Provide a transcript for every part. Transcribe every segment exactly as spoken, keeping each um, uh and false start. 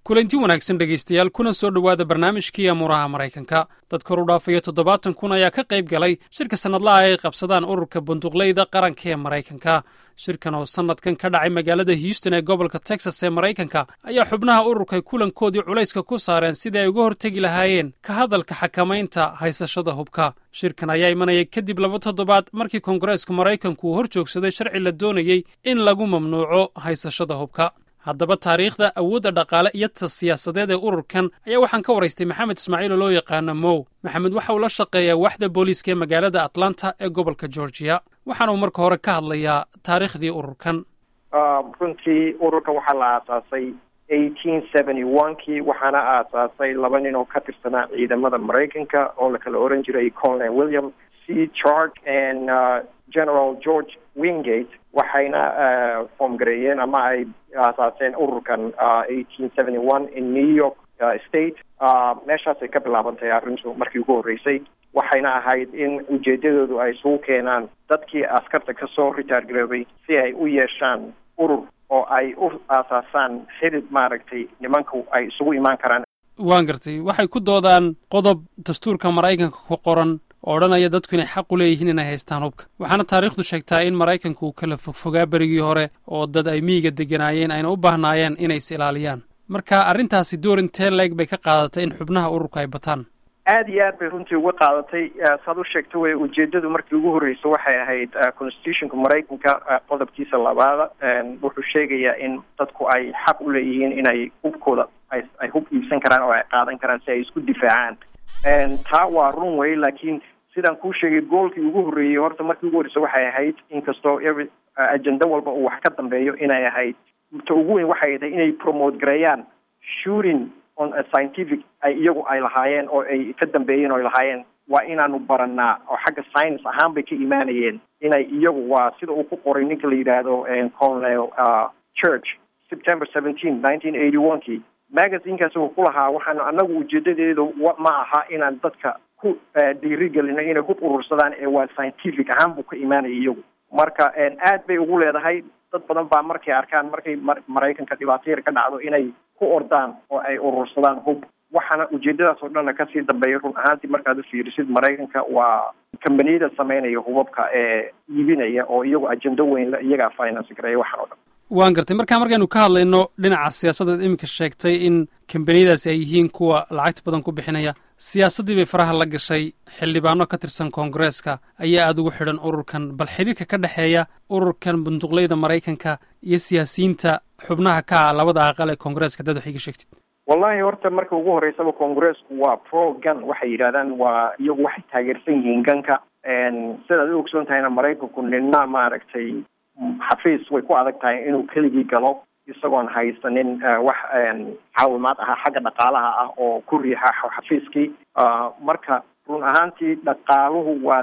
kulanti wanaagsan dhegaystayaal kuna soo dhowaada barnaamijkii amuuraha maraykanka dad kor u dhaafaya toddobaatan kun ayaa ka qayb galay shirka sannadlaha ay qabsadaan ururka bunduqleyda qaranka ee maraykanka shirkan oo sannadkan ka dhacay magaalada houston ee gobolka texas ee maraykanka ayaa xubnaha ururkay kulankoodii culayska ku saareen sidii ay uga hortegi lahaayeen ka hadalka xakamaynta haysashada hubka shirkan ayaa imanaya kadib laba toddobaad markii koongareeska maraykanku uu hor joogsaday sharci la doonayey in lagu mamnuuco haysashada hubka haddaba taariikhda awoodda dhaqaale iyo ta siyaasadeed ee ururkan ayaa waxaan ka waraystay maxamed ismaaciil oo loo yaqaano mow maxamed waxa uu la shaqeeyaa waaxda booliiska ee magaalada atlanta ee gobolka georgia waxaana uu marka hore ka hadlayaa taariikhdii ururkan runtii ururkan waxaa la aasaasay eighteen seventy one kii waxaana aasaasay laba nin oo ka tirsanaa ciidamada maraykanka oo la kala oran jiray colonel william c chark and general george wingate waxayna form gareeyeen ama ay aasaaseen ururkan eighteen seventy one in new york state meeshaasay ka bilaabantay arrintu markii ugu horreysay waxayna ahayd in ujeedadoodu ay isugu keenaan dadkii askarta ka soo ritaar garoobay si ay u yeeshaan urur oo ay u aasaasaan xidid maaragtay nimanku ay isugu imaan karaan waan gartay waxay ku doodaan qodob dastuurka maraykanka ku qoran oo odhanaya dadku inay xaq u leeyihiin inay haystaan hubka waxaana taariikhdu sheegtaa in maraykanku uu kala fogfogaa berigii hore oo dad ay miyiga deganaayeen ayna u baahnaayeen inay is ilaaliyaan marka arrintaasi door intee leeg bay ka qaadatay in xubnaha ururka ay bataan aada iyo aad bay runtii uga qaadatay saad u sheegta wey ujeedadu markii ugu horreysa waxay ahayd constitutionka maraykanka qodobkiisa labaada wuxuu sheegayaa in dadku ay xaq u leeyihiin inay hubkooda ay ay hub iibsan karaan oo ay qaadan karaan si ay isku difaacaan taa waa run wey laakiin sidaan kuu sheegay goolkii ugu horreeyey horta markii ugu horreysa waxay ahayd inkastoo every agenda walba uu wax ka dambeeyo inay ahayd ta ugu weyn waxay tahay inay promote gareeyaan shooting on a scientific ay iyagu ay lahaayeen oo ay ka dambeeyeen oo ay lahaayeen waa inaanu baranaa oo xagga science ahaan bay ka imaanayeen inay iyagu waa sida uu ku qoray ninka la yidhaahdo colonel church september seventeen nineteen eighty one kii magazinekaas uu ku lahaa waxaanu annagu ujeedadeedu ma aha inaan dadka ku dhiirigelino inay hub urursadaan ee waa scientific ahaan buu ka imaanaya iyagu marka aad bay ugu leedahay dad badan baa markay arkaan markay maraykanka dhibaato yar ka dhacdo inay ku ordaan oo ay urursadaan hub waxaana ujeedadaas oo dhanna kasii dambeeya run ahaantii markaad u fiirisid maraykanka waa kambaniyada sameynaya hubabka ee iibinaya oo iyagu ajendo weyn iyagaa finance gareeya waxaan oo dhan waan gartay markaa markaynu ka hadlayno dhinaca siyaasaddaad iminka sheegtay in kambaniyadaasi ay yihiin kuwa lacagta badan ku bixinaya siyaasaddii bay faraha la gashay xildhibaano ka tirsan koongareeska ayaa aada ugu xidhan ururkan bal xiriirka ka dhexeeya ururkan bunduqleyda maraykanka iyo siyaasiyiinta xubnaha ka ah labada aqal ee koongareeska dad waxay ka sheegtid wallahi horta marka ugu horreysaba koongareesku waa pro gun waxay yidhahdaan waa iyagu waxay taageersan yihiin ganka sidaad u ogsoon tahayna maraykanku nina maaragtay xafiis way ku adag tahay inuu keligii galo isagoon haysanin wax caawimaad aha xagga dhaqaalaha ah oo ku riixa xafiiskii marka run ahaantii dhaqaaluhu waa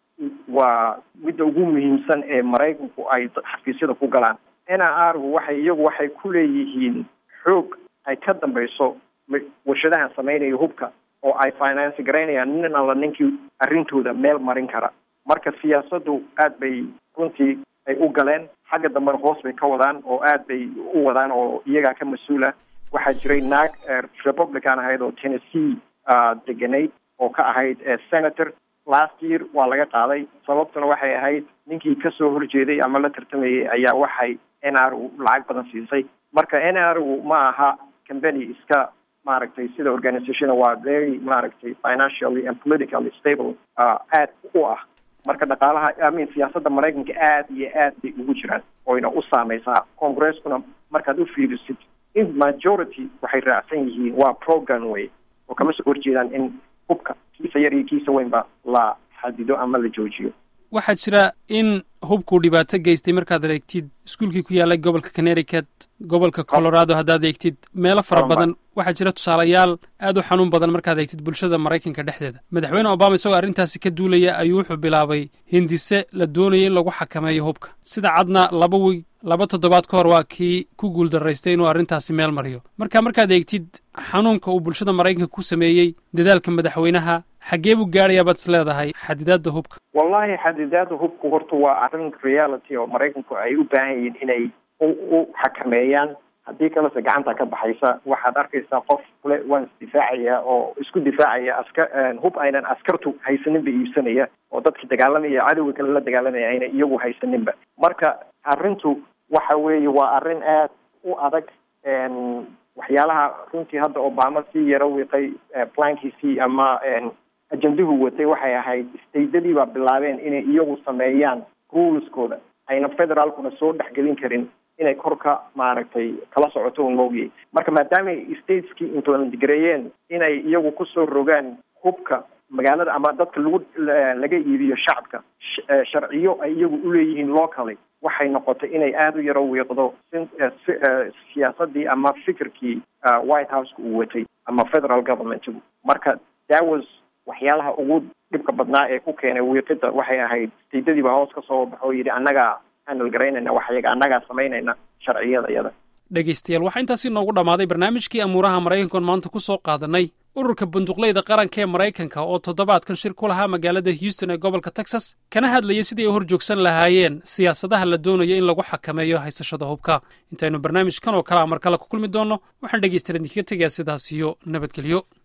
waa midda ugu muhiimsan ee maraykanku ay xafiisyada ku galaan n r gu waxay iyagu waxay ku leeyihiin xoog ay ka dambayso warshadahan sameynaya hubka oo ay finance garaynayaan nin alla ninkii arrintooda meel marin kara marka siyaasaddu aad bay runtii ay u galeen xagga dambena hoos bay ka wadaan oo aad bay u wadaan oo iyagaa ka mas-uula waxaa jiray naag republican ahayd oo tennessee deganayd oo ka ahayd senator last year waa laga qaaday sababtuna waxay ahayd ninkii kasoo horjeeday ama la tartamayay ayaa waxay n r u lacag badan siisay marka n r u ma aha company iska maaragtay sida organization waa very maaragtay financially and politically stable aad u ah marka dhaqaalaha amin siyaasadda maraykanka aad iyo aad bay ugu jiraan oyna u saameysaa congreskuna markaad u fiirisid in majority waxay raacsan yihiin waa program way oo kama soo horjeedaan in hubka kiisa yar iyo kiisa weynba la xadido ama la joojiyo waxaa jira in hubkuu dhibaato geystay markaad eegtid iskuulkii ku yaallay gobolka connecticut gobolka colorado haddaad eegtid meelo fara badan waxaa jira tusaalayaal aad u xanuun badan markaad eegtid bulshada maraykanka dhexdeeda madaxweyne obama isagoo arrintaasi ka duulaya ayuu wuxuu bilaabay hindise la doonayay in lagu xakameeyo hubka sida cadna laba wiig laba toddobaad ka hor waa kii ku guuldaraystay inuu arrintaasi meel mariyo marka markaad eegtid xanuunka uu bulshada maraykanka ku sameeyey dadaalka madaxweynaha xaggee buu gaadhayaa baad is leedahay xadidaadda hubka wallahi xadidaadda hubku horta waa arrin reality oo maraykanku ay u baahan yihiin inay u xakameeyaan haddii kalese gacanta ka baxaysa waxaad arkaysaa qof kule waan isdifaacaya oo isku difaacaya askar hub aynan askartu haysaninba iibsanaya oo dadki dagaalamaya cadowga kale la dagaalamaya ayna iyagu haysaninba. marka arrintu waxa weeye waa arrin aad u adag. waxyaalaha runtii hadda Obama sii yaro wiiqay plankiisii ama ajenduhu watay waxay ahayd stateadii baa bilaabeen inay iyagu sameeyaan ruleskooda ayna federaalkuna soo dhexgelin karin inay korka maaragtay kala socoto un moogiyey. marka maadaama stateskii implement gareeyeen inay iyagu kusoo rogaan hubka magaalada ama dadka lagu laga iibiyo shacabka sharciyo ay iyagu uleeyihiin locally, waxay noqotay inay aada u yaro wiiqdo siyaasadii ama fikirkii White House uu watay ama federal government. marka that was waxyaalaha ugu dhibka badnaa ee ku keenay wiiqida waxay ahayd stateadii baa hoos ka soo baxo yidhi annagaa handle garaynayna wax iyaga annagaa samaynayna sharciyada iyada. dhegaystayaal waxaa intaasi noogu dhammaaday barnaamijkii amuuraha maraykanka oon maanta ku soo qaadanay ururka bunduqleyda qaranka ee maraykanka oo toddobaadkan shir ku lahaa magaalada Houston ee gobolka Texas kana hadlayay sidii ay hor joogsan lahaayeen siyaasadaha la doonayo in lagu xakameeyo haysashada hubka. intaynu barnaamijkan oo kala mar kale ku kulmi doono waxaan dhegaystayaal idinkaga tegayaa sidaas iyo nabadgelyo.